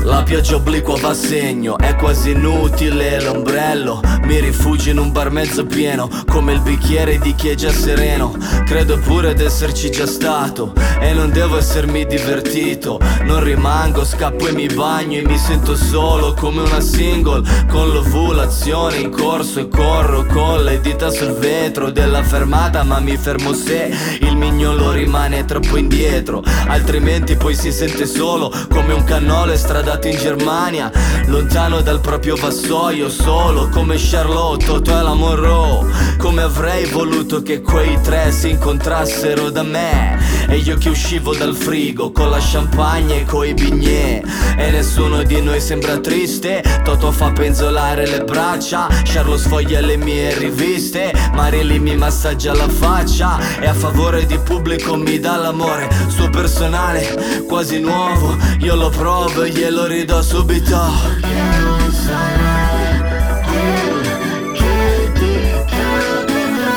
La pioggia obliqua va a segno, è quasi inutile l'ombrello. Mi rifugio in un bar mezzo pieno, come il bicchiere di chi è già sereno. Credo pure d'esserci già stato e non devo essermi divertito. Non rimango, scappo e mi bagno e mi sento solo come una single, con l'ovulazione in corso e corro con le dita sul vetro della fermata, ma mi fermo se il mignolo rimane troppo indietro. Altrimenti poi si sente solo come un cannolo stradato in Germania, lontano dal proprio vassoio, solo come Charlotte o la Monroe. Come avrei voluto che quei tre si incontrassero da me, e io che uscivo dal frigo con la champagne e coi bignè. E nessuno di noi sembra triste. Toto fa penzolare le braccia, Charlo sfoglia le mie riviste, Marilyn mi massaggia la faccia e a favore di pubblico mi dà l'amore suo personale, quasi nuovo. Io lo provo e glielo ridò subito. Che non sarai tu che ti capiterà,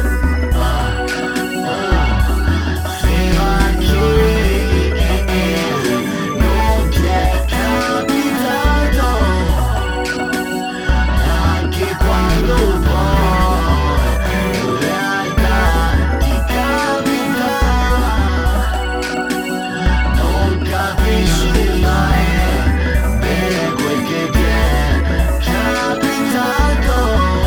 fino a chi non ti è capitato, anche quando poi in realtà ti capita, non capisci mai quel che ti è capitato.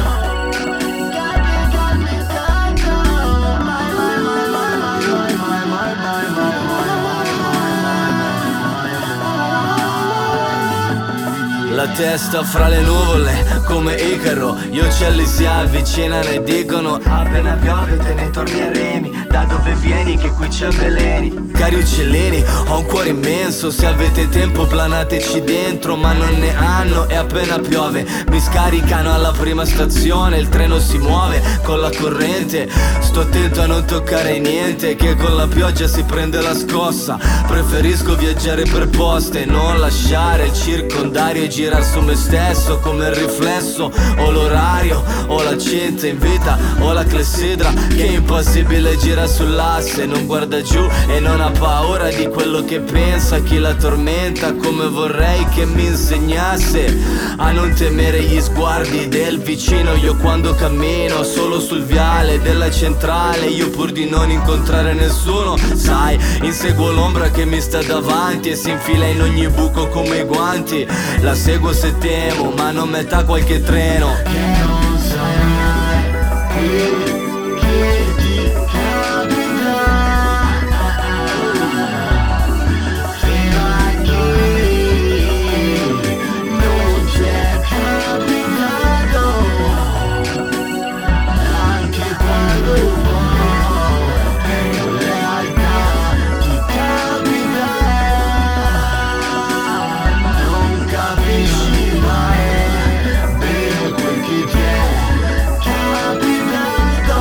La testa fra le nuvole come Icaro, gli uccelli si avvicinano e dicono: appena piove te ne torni a remi, da dove vieni che qui c'è veleni. Cari uccellini, ho un cuore immenso, se avete tempo planateci dentro, ma non ne hanno e appena piove mi scaricano alla prima stazione. Il treno si muove con la corrente, sto attento a non toccare niente, che con la pioggia si prende la scossa. Preferisco viaggiare per poste, non lasciare il circondario e girar su me stesso come il riflesso, o l'orario, o la cinta in vita, o la clessidra che è impossibile gira sull'asse. Non guarda giù e non ha paura di quello che pensa chi la tormenta, come vorrei che mi insegnasse a non temere gli sguardi del vicino. Io quando cammino solo sul viale della centrale, io pur di non incontrare nessuno, sai, inseguo l'ombra che mi sta davanti e si infila in ogni buco come i guanti. La seguo se temo, ma non metta qualche treno. Che non sarai qui che ti capiterà, fino a chi non ti è capitato, anche quando poi in realtà ti capita, non capisci mai bene quel che ti è capitato.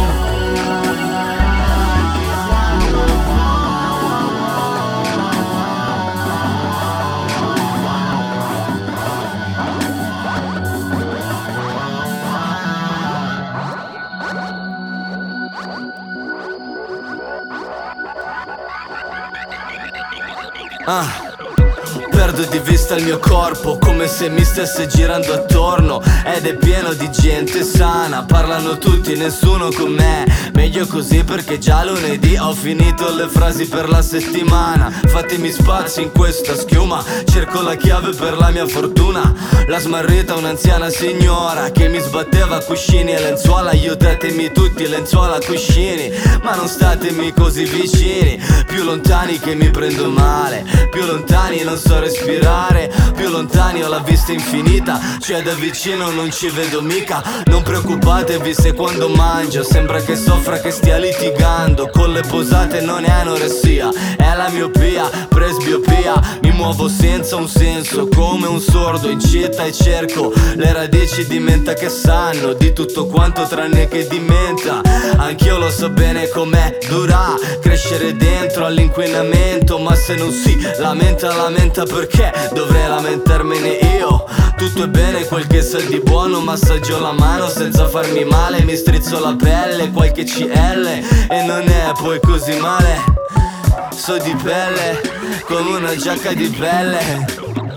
Perdo di vista il mio corpo come se mi stesse girando attorno, ed è pieno di gente sana, parlano tutti, nessuno con me. Meglio così perché già lunedì ho finito le frasi per la settimana. Fatemi spazio in questa schiuma, cerco la chiave per la mia fortuna. La smarrita un'anziana signora che mi sbatteva cuscini e lenzuola. Aiutatemi tutti, lenzuola, cuscini, ma non statemi così vicini. Più lontani che mi prendo male, più lontani non so respirare, più lontani ho la vista infinita, cioè da vicino non ci vedo mica. Non preoccupatevi se quando mangio sembra che soffra, che stia litigando con le posate, non è anoressia, è la miopia, presbiopia. Mi muovo senza un senso come un sordo in città e cerco le radici di menta che sanno di tutto quanto tranne che di menta. Anch'io lo so bene com'è dura crescere dentro all'inquinamento, ma se non si lamenta perché dovrei lamentarmene io? Tutto è bene quel che sa di buono, massaggio la mano senza farmi male, mi strizzo la pelle, qualche CL e non è poi così male. So di pelle come una giacca di pelle.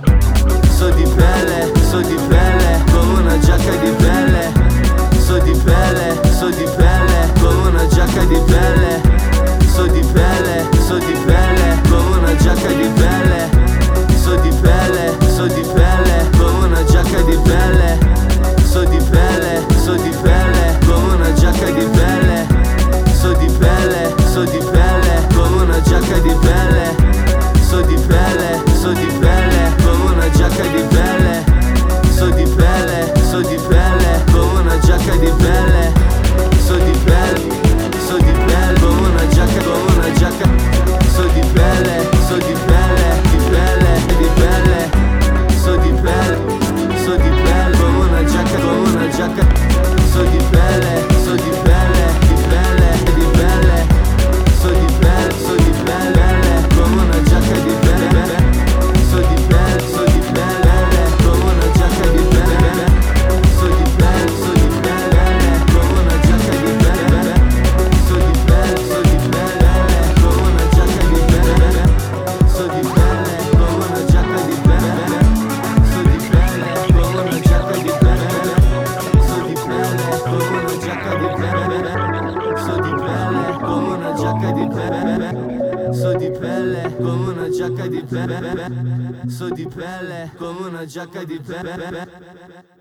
so di pelle, come una giacca di pelle. So di pelle, come una giacca di pelle. So di pelle, come una giacca di pelle. So di pelle, come una giacca di pelle. So di pelle, come una giacca di pelle. So di pelle, come una giacca di pelle. So di pelle, come una giacca di pelle. So di pelle, come una giacca di pelle. So di pelle, come una giacca, come una giacca. So di pelle, di pelle. So di pelle, come una giacca, come una giacca. So di pelle, di pelle. So di pelle, come una giacca di pelle. So di pelle, come una giacca di pelle. So di pelle, come una giacca di pelle. So di pelle, come una giacca di pelle. So di pelle, come una giacca di pelle. So di pelle, come una giacca di pelle. So di pelle, come una giacca di pelle. So di pelle, come una giacca di pelle. So di pelle, come una giacca di pelle. So di pelle, come una giacca di pelle.